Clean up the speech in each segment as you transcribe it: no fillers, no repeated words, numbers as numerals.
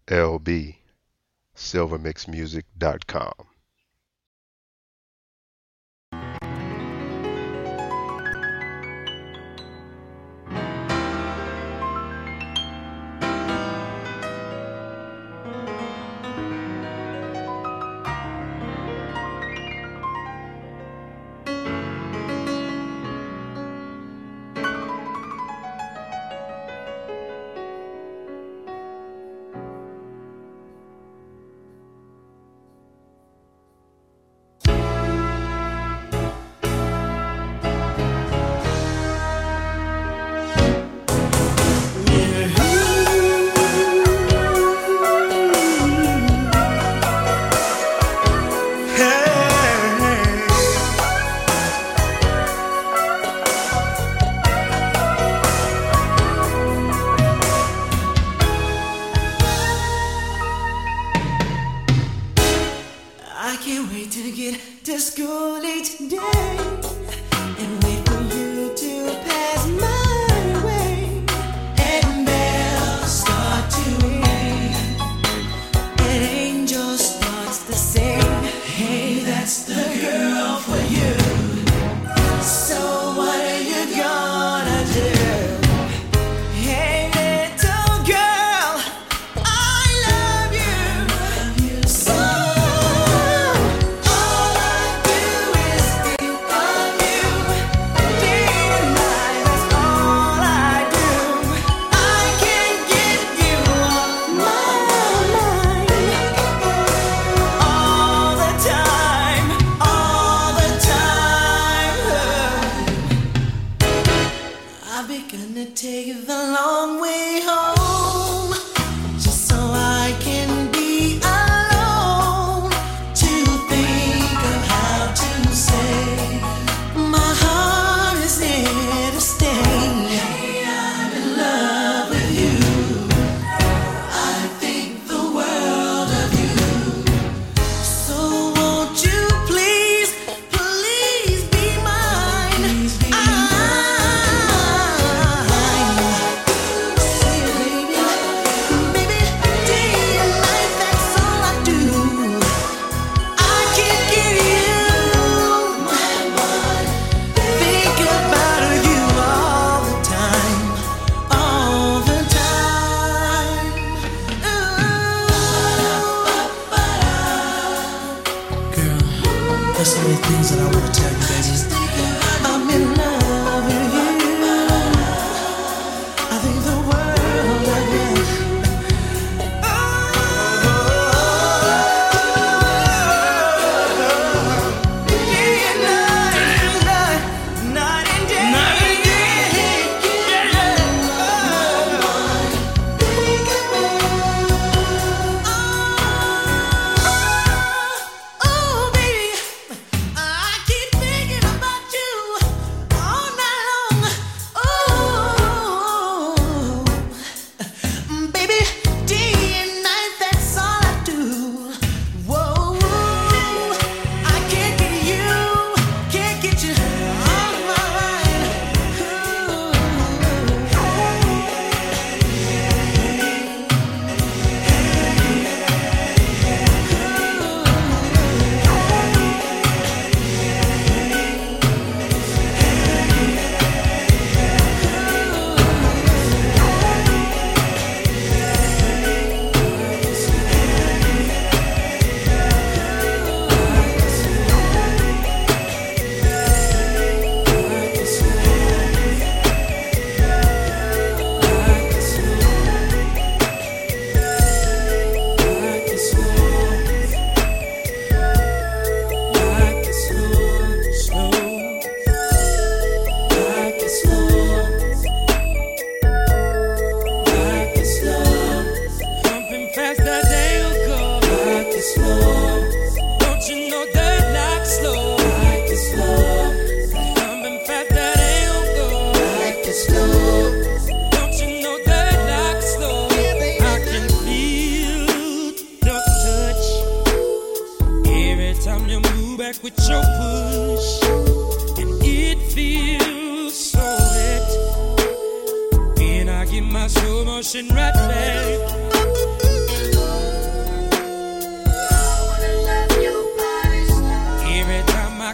LB, silvermixmusic.com. I can't wait to get to school each day and wait for you to pass my way. And bells start to ring, and angel starts to sing. Hey, that's the girl for you. So what are you gonna do? Hey, little girl, I love you so. All I do is think of you. Day and night, that's all I do. I can't get you off my mind. All the time, all the time. I've begun to take the long way home, just so I can be alone, to think of how to say my heart is here to stay. Hey, I'm in love with you. I think the world of you. So won't you please, please be mine? Say, baby, day and night, that's all I do. I can't get you, my mind. Think about you all the time, all the time. Girl, there's so many things that I want to tell you, baby. I'm in love with you. I think the world of you. Day and night, night and day. Oh, baby, I keep thinking about you all night long. Oh, baby, day and night, that's all I do. Whoa, I can't get you off my mind. Pumping fast that day will go. Like it slow. Don't you know that like slow? Like it slow. Pumping fast that day will go. Like it slow. Don't you know that like slow? I can feel the touch every time you move back with your push, and it feels so wet. And I give my slow motion right back.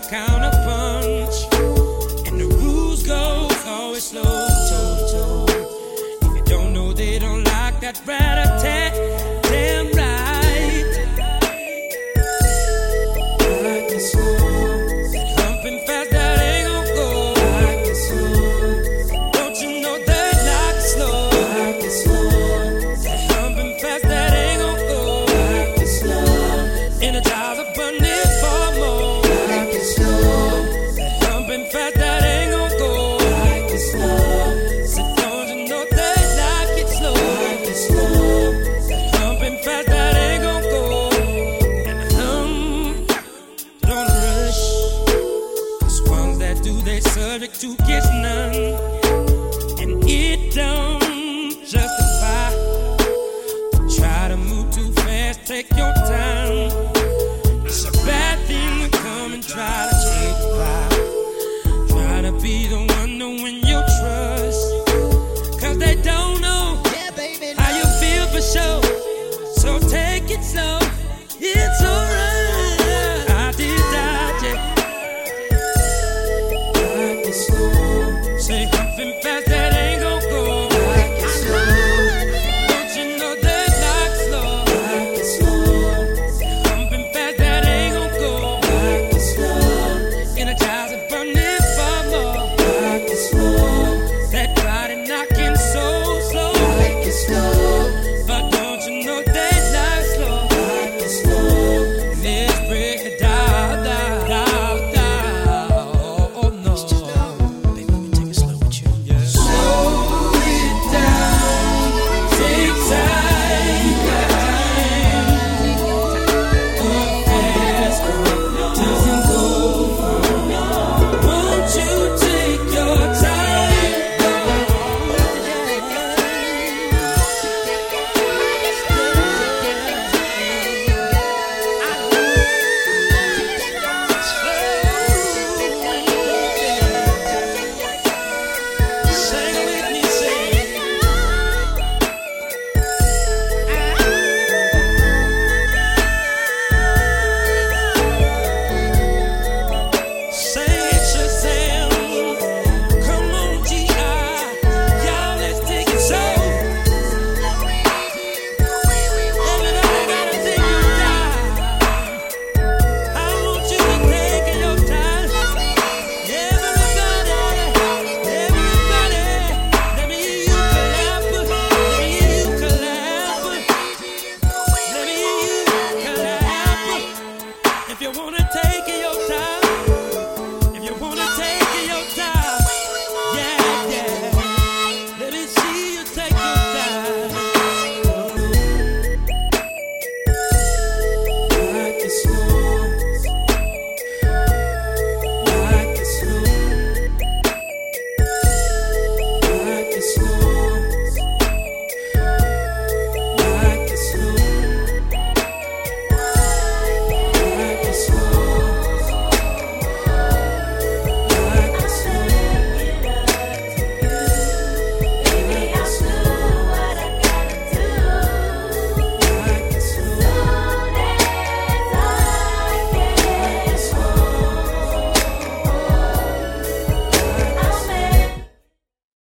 counter punch, and the rules goes always slow, toe to toe. If you don't know, they don't like that rat-a-tat. Damn right. Like the slow, jumping fast, that ain't gon' go. Like the slow, don't you know that like the slow? Like the slow, jumping fast, that ain't gon' go. Like the slow, energize a bunny for more. Like the slow, jumping fast, that ain't gon' go. Like the slow, so don't you know that like it slow? Like the slow, jumping fast, that ain't gon' go. Don't rush, 'cause ones that do, they subject to get none, and it don't justify. Try to move too fast, take your time. It's a bad thing to come and try to take the vibe. Try to be the one to win your trust, 'cause they don't know how you feel for sure. So take it slow, it's alright. I did that, yeah. Like it slow, say humping fast, that ain't gon' go. Like it slow, don't you know that like slow? Like it slow, humping fast, that ain't gon' go. Like it slow, energize and burn it for more. Like it slow, that body knocking so slow. Like it slow.